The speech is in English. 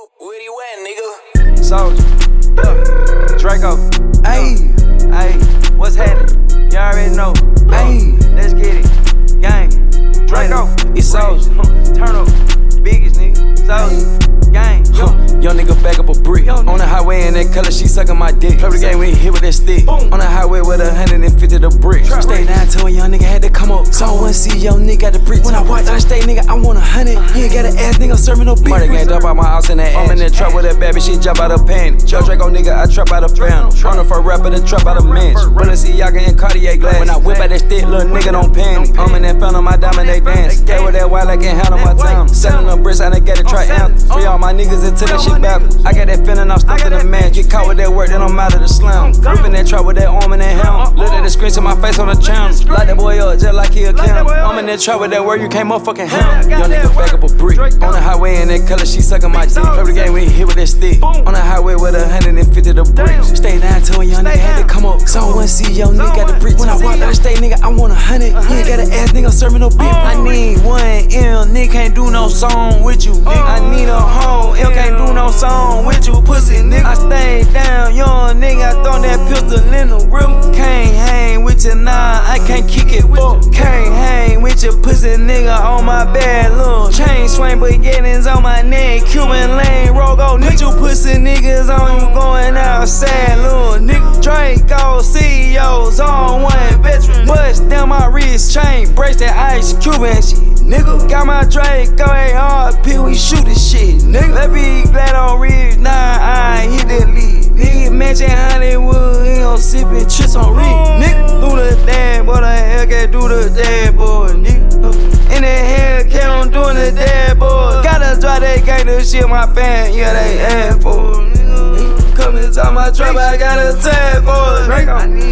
Where he went, nigga? Soldier, Draco, ayy, what's happening? You already know, ayy, let's get it, gang, Draco, it's Soldier, turn up, biggest nigga, Soldier, gang, young nigga back up a brick. On the highway in that color, she sucking my dick. Play the game when he hit with that stick. On the highway with 150 the brick. Stay down till a young nigga had to come up. So I wanna see young nigga at the brick. When I walk down the state, nigga, I want 100. He ain't got an ass nigga serving no beef. Murder gang jump out my house in that ass. I'm in that trap with that baby, she jump out of panty. Yo, Draco nigga, I trap out of phantom. On the first rapper, the trap out of manch. Wanna see Yaga in Cartier glass. When I whip out that stick, little nigga don't panic. I'm in that phantom, my diamond, they dance. Stay with that while I can't handle my time. Selling them bricks, I done get a try anthem. Free all my niggas into that shit backwards. I got that feeling, I'm stuck in the match. Get caught with that work, then I'm out of the slam. Whipping that trap with that arm and that helm. Look at the screen to my face on the channel. Light that boy up just like he a cam. I'm in that trap with that work, you can't motherfucking helm. Young nigga back up a brick. On the highway in that color, she sucking my dick. Play the game when he hit with that stick. On the highway with 150 the bricks. Stay down till a young nigga had to come up. So I wanna see young nigga at the bricks. When I walk down the state, nigga, I want 100. He ain't got an ass nigga serving no beef. I need 1M, nigga can't do no song with you. I need a hoe, L can't do no song with you, pussy nigga. I stay down, young nigga, I throw that pistol in the river. Can't hang with you, nah, I can't kick it, fuck. Can't hang with your pussy nigga on my bad look. Chain swing, beginnings on my neck, Cuban lane, Rogo. Nigga, you pussy niggas on you going outside, little nigga. Draco, CEOs on one veteran. Bust down my wrist, chain, brace that ice, Cuban shit, nigga. Got my Draco, ARP, we shoot this shit, nigga. Let me glad on Ridge, nah, I ain't hit that lead. Nigga, mansion Hollywood, he gon' sippin' tricks on Ridge, nigga. Do the dad, boy, the Hellcat do the dad, boy, nigga. In that Hellcat, I'm doing the dad, boy. Gotta drop that gang, to shit my fan, yeah, they ass for, nigga. Come inside my trap, I got a tag, boy.